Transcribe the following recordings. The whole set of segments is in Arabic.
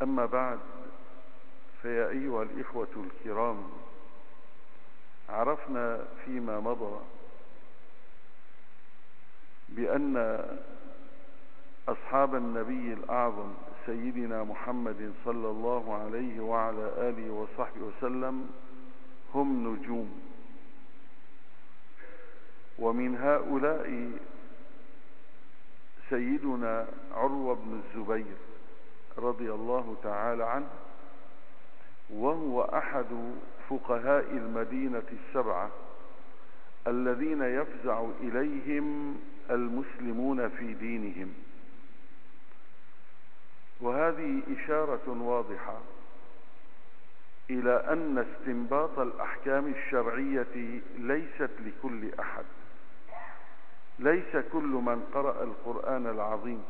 أما بعد، فيا أيها الإخوة الكرام، عرفنا فيما مضى بأن أصحاب النبي الأعظم سيدنا محمد صلى الله عليه وعلى آله وصحبه وسلم هم نجوم، ومن هؤلاء سيدنا عروة بن الزبير رضي الله تعالى عنه، وهو أحد فقهاء المدينة السبعة الذين يفزع إليهم المسلمون في دينهم. وهذه إشارة واضحة إلى أن استنباط الأحكام الشرعية ليست لكل أحد. ليس كل من قرأ القرآن العظيم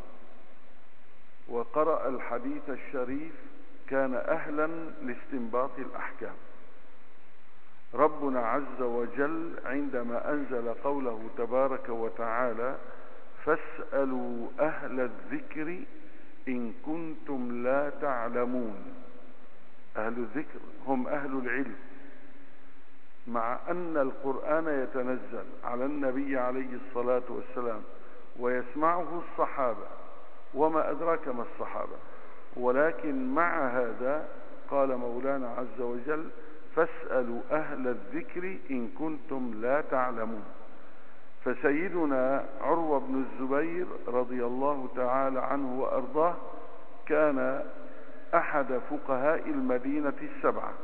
وقرأ الحديث الشريف كان أهلا لاستنباط الأحكام. ربنا عز وجل عندما أنزل قوله تبارك وتعالى: فاسألوا أهل الذكر إن كنتم لا تعلمون. أهل الذكر هم أهل العلم، مع أن القرآن يتنزل على النبي عليه الصلاة والسلام ويسمعه الصحابة، وما أدراك ما الصحابة، ولكن مع هذا قال مولانا عز وجل: فاسألوا أهل الذكر إن كنتم لا تعلمون. فسيدنا عروة بن الزبير رضي الله تعالى عنه وأرضاه كان أحد فقهاء المدينة السبعة،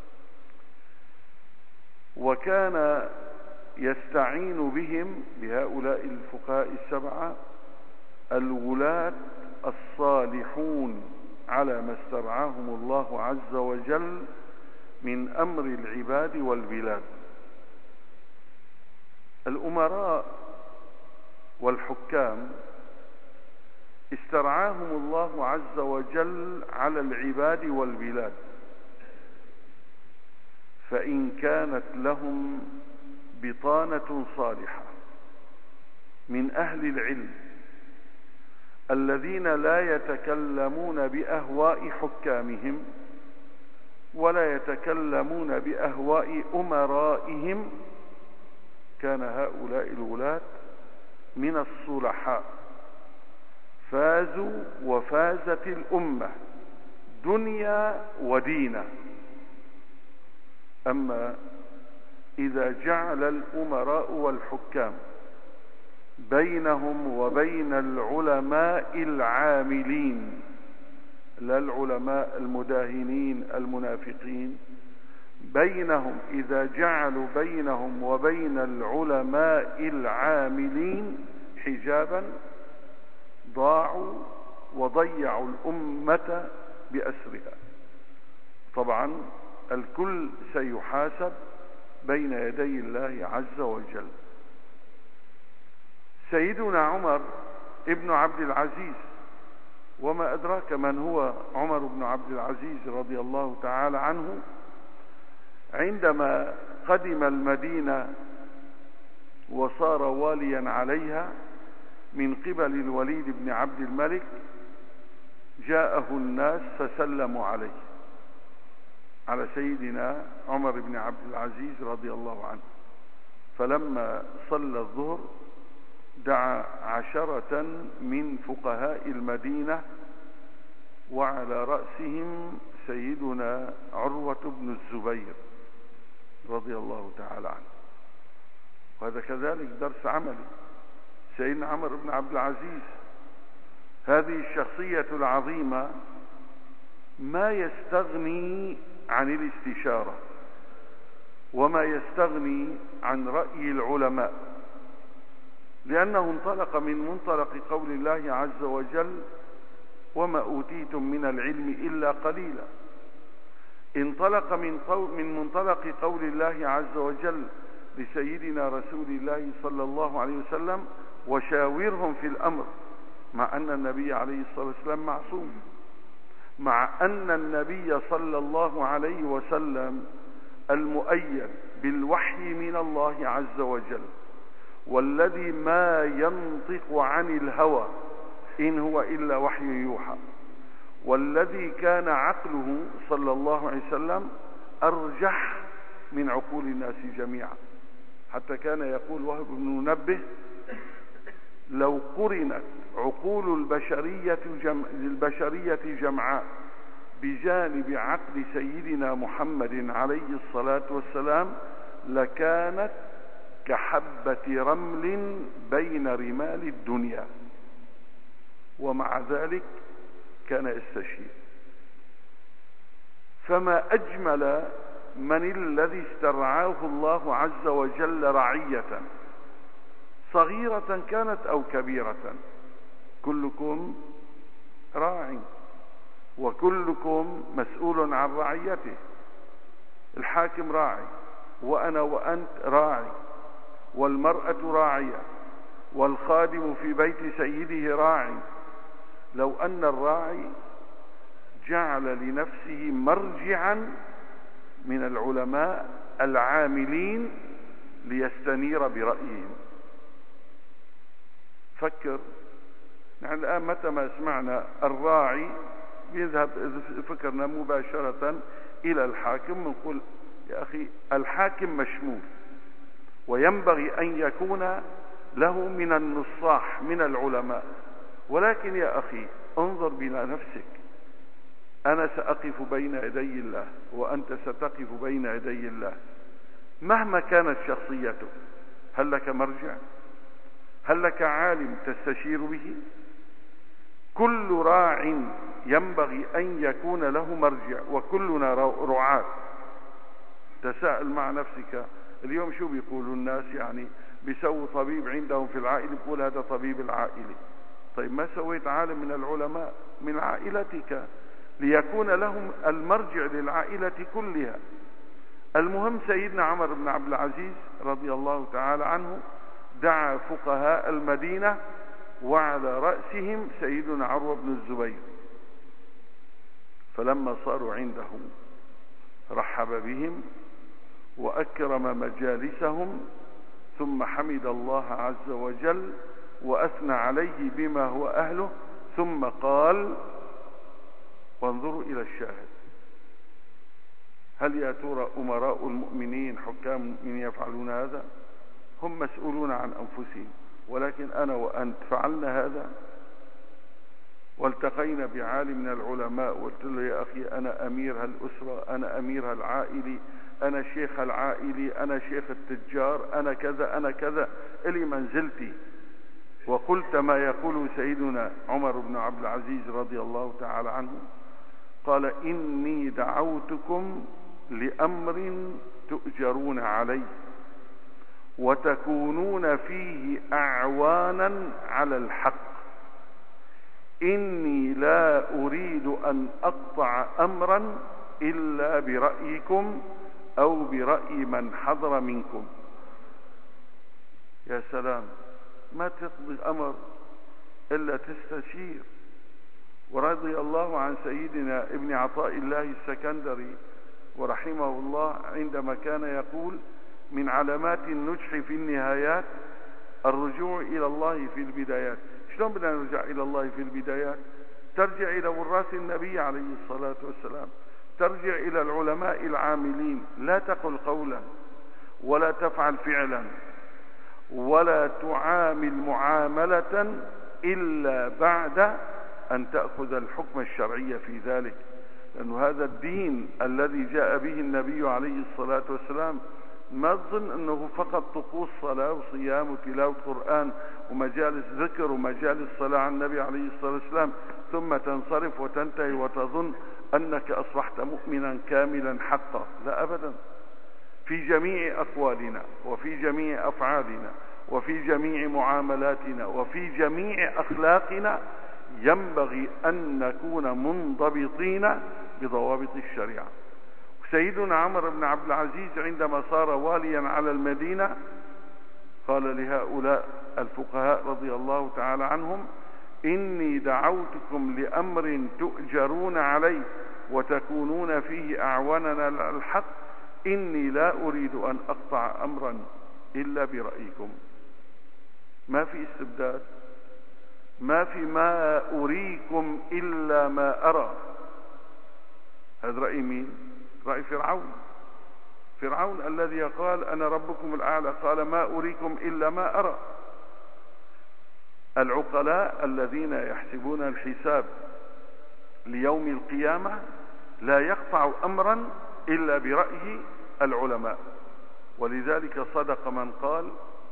وكان يستعين بهم، بهؤلاء الفقهاء السبعة، الولاة الصالحون على ما استرعاهم الله عز وجل من أمر العباد والبلاد. الأمراء والحكام استرعاهم الله عز وجل على العباد والبلاد، فإن كانت لهم بطانة صالحة من أهل العلم الذين لا يتكلمون بأهواء حكامهم ولا يتكلمون بأهواء أمرائهم، كان هؤلاء الولاة من الصلحاء، فازوا وفازت الأمة دنيا ودينا. أما إذا جعل الأمراء والحكام بينهم وبين العلماء العاملين، لا العلماء المداهنين المنافقين، بينهم، إذا جعلوا بينهم وبين العلماء العاملين حجابا، ضاعوا وضيعوا الأمة بأسرها. طبعا الكل سيحاسب بين يدي الله عز وجل. سيدنا عمر ابن عبد العزيز، وما أدراك من هو عمر بن عبد العزيز رضي الله تعالى عنه، عندما قدم المدينة وصار واليا عليها من قبل الوليد بن عبد الملك، جاءه الناس فسلموا عليه، على سيدنا عمر بن عبد العزيز رضي الله عنه. فلما صلى الظهر دعا 10 من فقهاء المدينة، وعلى رأسهم سيدنا عروة بن الزبير رضي الله تعالى عنه. وهذا كذلك درس عملي. سيدنا عمر بن عبد العزيز هذه الشخصية العظيمة ما يستغني عن الاستشارة، وما يستغني عن رأي العلماء، لأنه انطلق من منطلق قول الله عز وجل: وما أوتيتم من العلم إلا قليلا. انطلق من منطلق قول الله عز وجل لسيدنا رسول الله صلى الله عليه وسلم: وشاورهم في الأمر، مع أن النبي عليه الصلاة والسلام معصوم، مع أن النبي صلى الله عليه وسلم المؤيد بالوحي من الله عز وجل، والذي ما ينطق عن الهوى إن هو إلا وحي يوحى، والذي كان عقله صلى الله عليه وسلم أرجح من عقول الناس جميعا، حتى كان يقول وهب بن منبه: لو قرنت عقول البشرية جمعاء بجانب عقل سيدنا محمد عليه الصلاة والسلام لكانت كحبة رمل بين رمال الدنيا، ومع ذلك كان يستشير. فما أجمل من الذي استرعاه الله عز وجل رعية صغيرة كانت أو كبيرة. كلكم راع وكلكم مسؤول عن رعيته. الحاكم راعي، وأنا وأنت راعي، والمرأة راعية، والخادم في بيت سيده راعي. لو أن الراعي جعل لنفسه مرجعا من العلماء العاملين ليستنير برأيهم. فكر، نحن الآن متى ما سمعنا الراعي يذهب فكرنا مباشرة إلى الحاكم، نقول يا أخي الحاكم مشمول، وينبغي أن يكون له من النصاح من العلماء. ولكن يا أخي انظر بلا نفسك، أنا سأقف بين يدي الله وأنت ستقف بين يدي الله، مهما كانت شخصيته، هل لك مرجع؟ هل لك عالم تستشير به؟ كل راع ينبغي أن يكون له مرجع، وكلنا رعاة. تساءل مع نفسك اليوم شو بيقولوا الناس؟ يعني بيسووا طبيب عندهم في العائلة، بيقول هذا طبيب العائلة. طيب ما سويت عالم من العلماء من عائلتك ليكون لهم المرجع للعائلة كلها؟ المهم سيدنا عمر بن عبد العزيز رضي الله تعالى عنه دعا فقهاء المدينة، وعلى رأسهم سيدنا عروة بن الزبير. فلما صاروا عنده رحب بهم وأكرم مجالسهم، ثم حمد الله عز وجل وأثنى عليه بما هو أهله، ثم قال: وانظروا إلى الشاهد، هل يا ترى أمراء المؤمنين حكام المؤمنين يفعلون هذا؟ هم مسؤولون عن أنفسهم، ولكن أنا وأنت فعلنا هذا؟ والتقينا بعالم من العلماء وقلت له يا أخي أنا أمير هالأسرة، أنا أمير هالعائلة، أنا شيخ العائلة، أنا شيخ التجار، أنا كذا أنا كذا، إلي منزلتي. وقلت ما يقول سيدنا عمر بن عبد العزيز رضي الله تعالى عنه، قال: إني دعوتكم لأمر تؤجرون عليه وتكونون فيه أعوانا على الحق، إني لا أريد أن أقطع أمرا إلا برأيكم أو برأي من حضر منكم. يا سلام، ما تقضي أمر إلا تستشير. ورضي الله عن سيدنا ابن عطاء الله السكندري ورحمه الله عندما كان يقول: من علامات النجح في النهايات الرجوع إلى الله في البدايات. شلون بدنا نرجع إلى الله في البدايات؟ ترجع إلى وراث النبي عليه الصلاة والسلام، ترجع إلى العلماء العاملين. لا تقل قولا ولا تفعل فعلا ولا تعامل معاملة إلا بعد أن تأخذ الحكم الشرعي في ذلك، لأن هذا الدين الذي جاء به النبي عليه الصلاة والسلام ما تظن أنه فقط طقوس صلاة وصيام وتلاوة قرآن ومجالس ذكر ومجالس صلاة على النبي عليه الصلاة والسلام ثم تنصرف وتنتهي وتظن أنك أصبحت مؤمنا كاملا حقا. لا أبدا. في جميع أقوالنا وفي جميع أفعالنا وفي جميع معاملاتنا وفي جميع أخلاقنا ينبغي أن نكون منضبطين بضوابط الشريعة. سيدنا عمر بن عبد العزيز عندما صار واليا على المدينة قال لهؤلاء الفقهاء رضي الله تعالى عنهم: إني دعوتكم لأمر تؤجرون عليه وتكونون فيه أعواننا على الحق، إني لا أريد أن أقطع أمرا إلا برأيكم. ما في استبداد، ما في ما أريكم إلا ما أرى. هذا رأي مين؟ رأي فرعون. فرعون الذي قال أنا ربكم الأعلى قال ما أريكم إلا ما أرى. العقلاء الذين يحسبون الحساب ليوم القيامة لا يقطع أمرا إلا برأي العلماء. ولذلك صدق من قال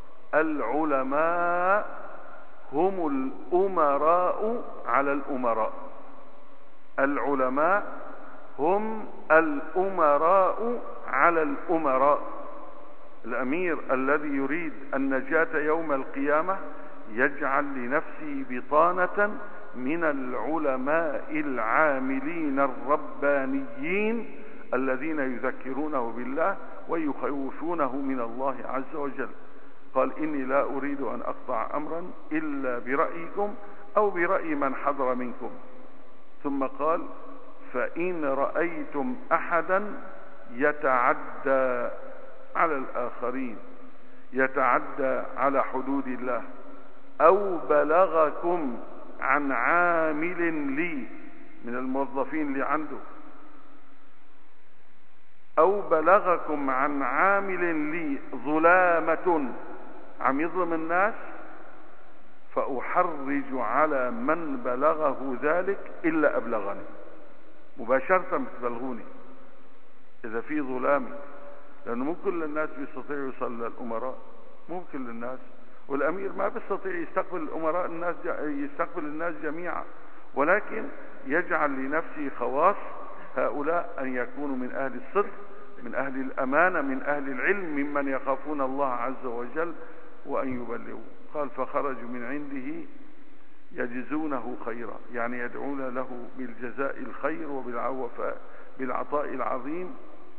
العلماء هم الأمراء على الأمراء. العلماء هم الأمراء على الأمراء. الأمير الذي يريد النجاة يوم القيامة يجعل لنفسه بطانة من العلماء العاملين الربانيين الذين يذكرونه بالله ويخوفونه من الله عز وجل. قال إني لا أريد أن أقطع أمرا إلا برأيكم أو برأي من حضر منكم. ثم قال فإن رأيتم أحدا يتعدى على الآخرين، يتعدى على حدود الله، أو بلغكم عن عامل لي من الموظفين اللي عنده، أو بلغكم عن عامل لي ظلامة عم يظلم الناس، فأحرج على من بلغه ذلك إلا أبلغني. مباشرة بتبلغوني إذا في ظلامي، لأنه مو كل الناس بيستطيع يوصل للأمراء، مو كل الناس، والأمير ما بيستطيع يستقبل الأمراء الناس يستقبل الناس جميعا، ولكن يجعل لنفسه خواص هؤلاء أن يكونوا من أهل الصدق، من أهل الأمانة، من أهل العلم، ممن يخافون الله عز وجل، وأن يبلغوا. قال فخرجوا من عنده يجزونه خيرا، يعني يدعون له بالجزاء الخير بالعطاء العظيم.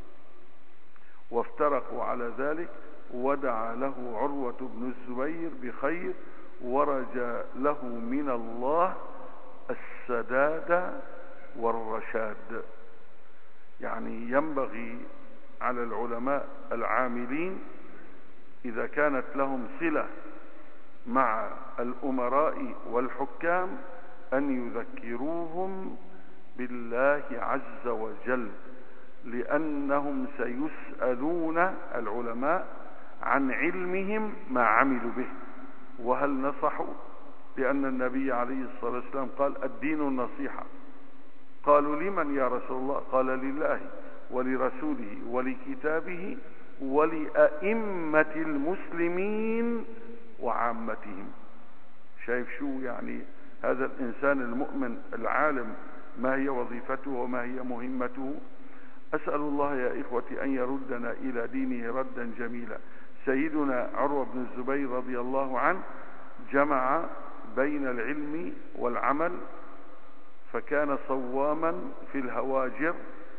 وافترقوا على ذلك، ودعا له عروة بن الزبير بخير، ورجى له من الله السداد والرشاد. يعني ينبغي على العلماء العاملين إذا كانت لهم صلة مع الأمراء والحكام أن يذكروهم بالله عز وجل، لأنهم سيسألون العلماء عن علمهم ما عملوا به وهل نصحوا، لأن النبي عليه الصلاة والسلام قال الدين النصيحة. قالوا لمن يا رسول الله؟ قال لله ولرسوله ولكتابه ولأئمة المسلمين وعامتهم. شايف شو يعني هذا الإنسان المؤمن العالم ما هي وظيفته وما هي مهمته؟ أسأل الله يا إخوتي أن يردنا إلى دينه ردا جميلا. سيدنا عروة بن الزبير رضي الله عنه جمع بين العلم والعمل، فكان صواما في الهواجر،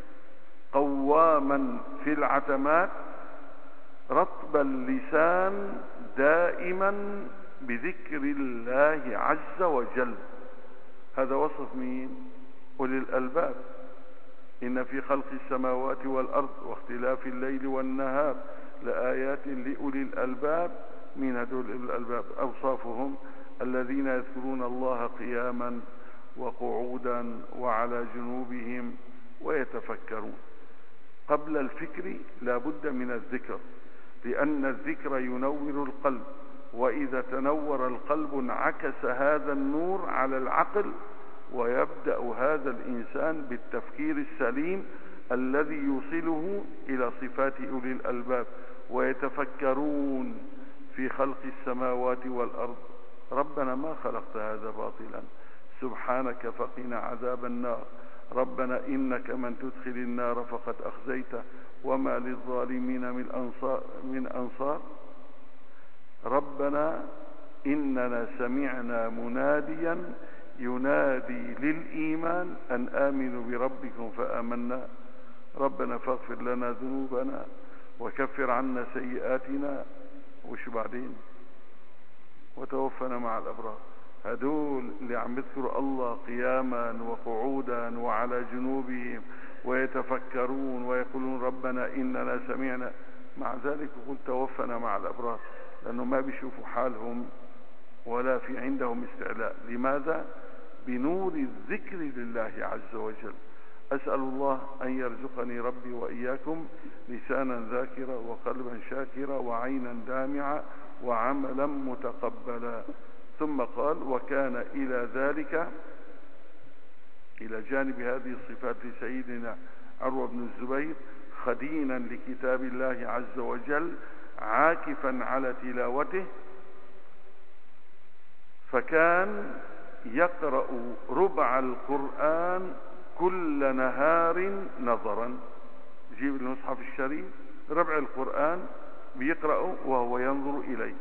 قواما في العتمات، رطب اللسان دائما بذكر الله عز وجل. هذا وصف مين؟ أولي الألباب. إن في خلق السماوات والأرض واختلاف الليل والنهار لآيات لأولي الألباب. من هدول الألباب؟ أوصافهم الذين يذكرون الله قياما وقعودا وعلى جنوبهم ويتفكرون. قبل الفكر لا بد من الذكر، لأن الذكر ينور القلب، وإذا تنور القلب انعكس هذا النور على العقل، ويبدأ هذا الإنسان بالتفكير السليم الذي يوصله إلى صفات أولي الألباب. ويتفكرون في خلق السماوات والأرض، ربنا ما خلقت هذا باطلا، سبحانك فقنا عذاب النار، ربنا إنك من تدخل النار فقد أخزيته وما للظالمين من أنصار، ربنا إننا سمعنا مناديا ينادي للإيمان أن آمنوا بربكم فآمنا، ربنا فاغفر لنا ذنوبنا وكفر عنا سيئاتنا، وش بعدين؟ وتوفنا مع الأبرار. هدول اللي عم يذكروا الله قياما وقعودا وعلى جنوبهم ويتفكرون ويقولون ربنا إننا سمعنا، مع ذلك يقول توفنا مع الأبرار، لأنه ما بيشوفوا حالهم ولا في عندهم استعلاء. لماذا؟ بنور الذكر لله عز وجل. أسأل الله أن يرزقني ربي وإياكم لسانا ذاكرا وقلبا شاكرا وعينا دامعة وعملا متقبلا. ثم قال: وكان إلى ذلك، إلى جانب هذه الصفات لسيدنا عروة بن الزبير، خدينا لكتاب الله عز وجل عاكفا على تلاوته، فكان يقرأ ربع القرآن كل نهار نظرا. يجيب المصحف الشريف ربع القرآن بيقرأه وهو ينظر إليه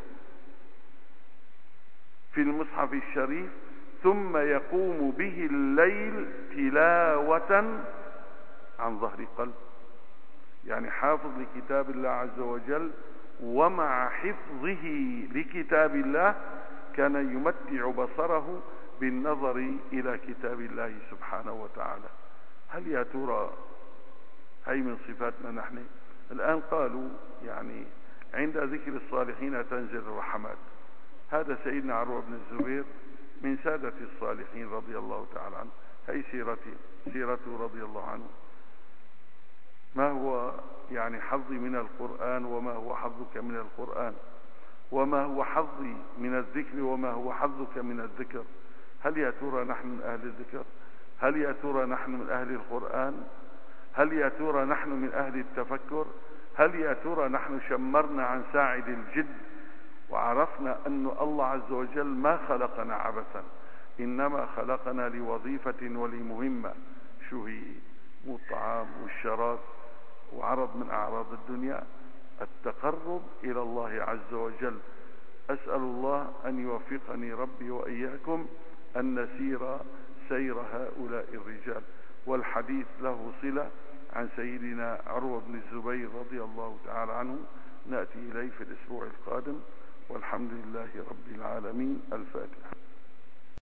في المصحف الشريف، ثم يقوم به الليل تلاوة عن ظهر قلب. يعني حافظ لكتاب الله عز وجل، ومع حفظه لكتاب الله كان يمتع بصره بالنظر إلى كتاب الله سبحانه وتعالى. هل يا ترى هي من صفاتنا نحن؟ الآن قالوا يعني عند ذكر الصالحين تنزل الرحمات. هذا سيدنا عروة بن الزبير من سادة الصالحين رضي الله تعالى عنه. هي سيرته رضي الله عنه. ما هو يعني حظي من القرآن وما هو حظك من القرآن، وما هو حظي من الذكر وما هو حظك من الذكر؟ هل يا ترى نحن من أهل الذكر؟ هل يا ترى نحن من أهل القرآن؟ هل يا ترى نحن من أهل التفكر؟ هل يا ترى نحن شمرنا عن ساعد الجد وعرفنا أن الله عز وجل ما خلقنا عبثا، إنما خلقنا لوظيفة ولمهمة؟ شو هي؟ مو الطعام والشراب وعرض من أعراض الدنيا، التقرب إلى الله عز وجل. أسأل الله أن يوفقني ربي وإياكم أن نسير سير هؤلاء الرجال. والحديث له صلة عن سيدنا عروة بن الزبير رضي الله تعالى عنه، نأتي إليه في الأسبوع القادم، والحمد لله رب العالمين. الفاتحة.